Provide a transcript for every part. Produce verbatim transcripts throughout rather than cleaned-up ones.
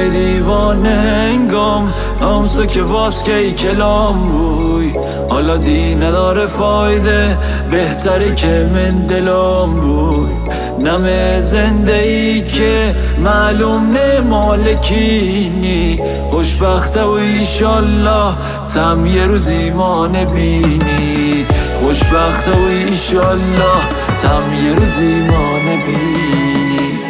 نوعی دیوانه انگام همسو که واس که ای کلام بوی حالا دی نداره فایده بهتره که من دلام بوی نمه زنده ای که معلوم نه مالکینی خوشبخته و ایشالله تم یه روز ایمان بینی خوشبخته و ایشالله تم یه روز ایمان بینی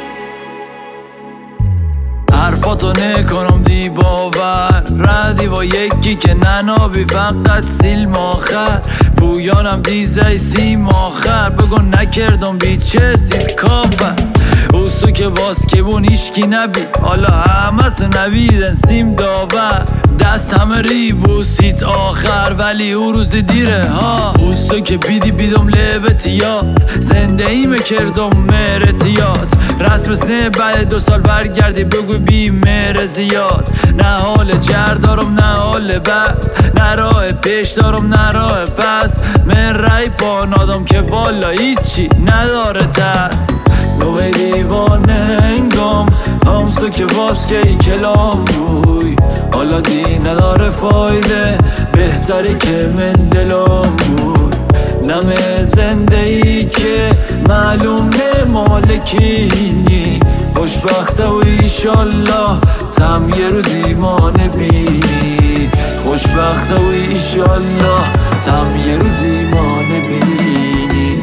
حرفاتو نکنم دی باور ردی با یکی که ننابی فقط سیلم آخر بویانم دیزه سیم آخر بگو نکردم بیچه سید کافر اوستو که واس که بون ایشکی نبی حالا همه سو نبیدن سیم داور دست همه ری بوسید آخر ولی او روز دیره ها اوستو که بیدی بیدم لبتیات زنده ایمه کردم مرتیات رسم سنه بعد دو سال برگردی بگو بی مهر زیاد نه حال جر دارم نه حال بس نه راه پیش دارم نه راه پس من رای پان آدم که والا هیچی نداره تست نوعی دیوانه انگام همسو که واس که ای کلام بوی حالا دی نداره فایده بهتری که من دلام بود نمه زنده ای که معلوم نه مالکینی خوشبخته و ایشالله تم یه روز ایمان بینی خوشبخته و ایشالله تم یه روز ایمان بینی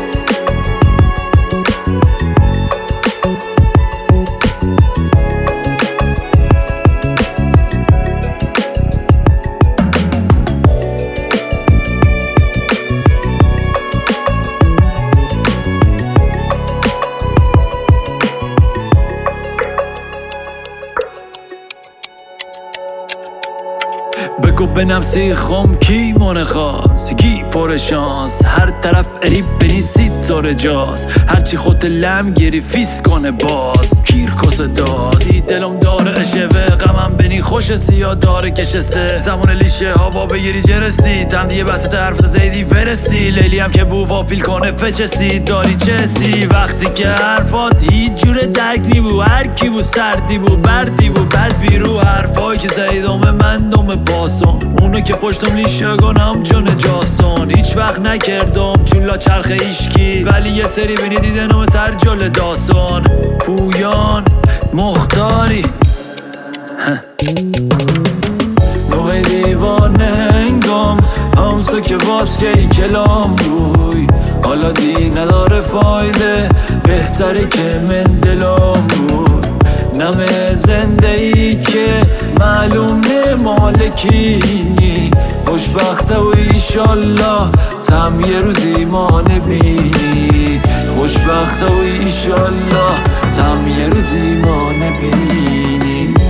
بگو بنم سیخم کی مونه خواست کی پر شانس هر طرف اریب بنیسید زور جاست هرچی خود لم گیری فیس کنه باز کیر کسه داز ای دلم داره اشوه غمم بنی خوش سیاه داره کشسته زمان لیشه هوا بگیری جرستی تندیه بسط حرف زیدی فرستی لیلی هم که بوفا پیل کنه فچستی داری چستی وقتی که حرفات هیچ جوره درک نی بو هر کی بو سردی بو بردی بو بد بیرو حرفایی که زیدامه من دوم باسون اونو که پشتم لیشه گنم جون جاسون هیچ وقت نکردم چولا چرخ ایشکی ولی یه سری بینی دیدنم سر جل داستان پویان مختاری نوعی دیوانه انگام همسو که واس که ای کلام بوی حالا دی نداره فایده بهتری که من دلام بود نمه زنده ای که معلوم نه مالکینی خوشبخته و ایشالله تم یه روز ایمان بینی خوشبخته و ایشالله تم یه روز ایمان بینی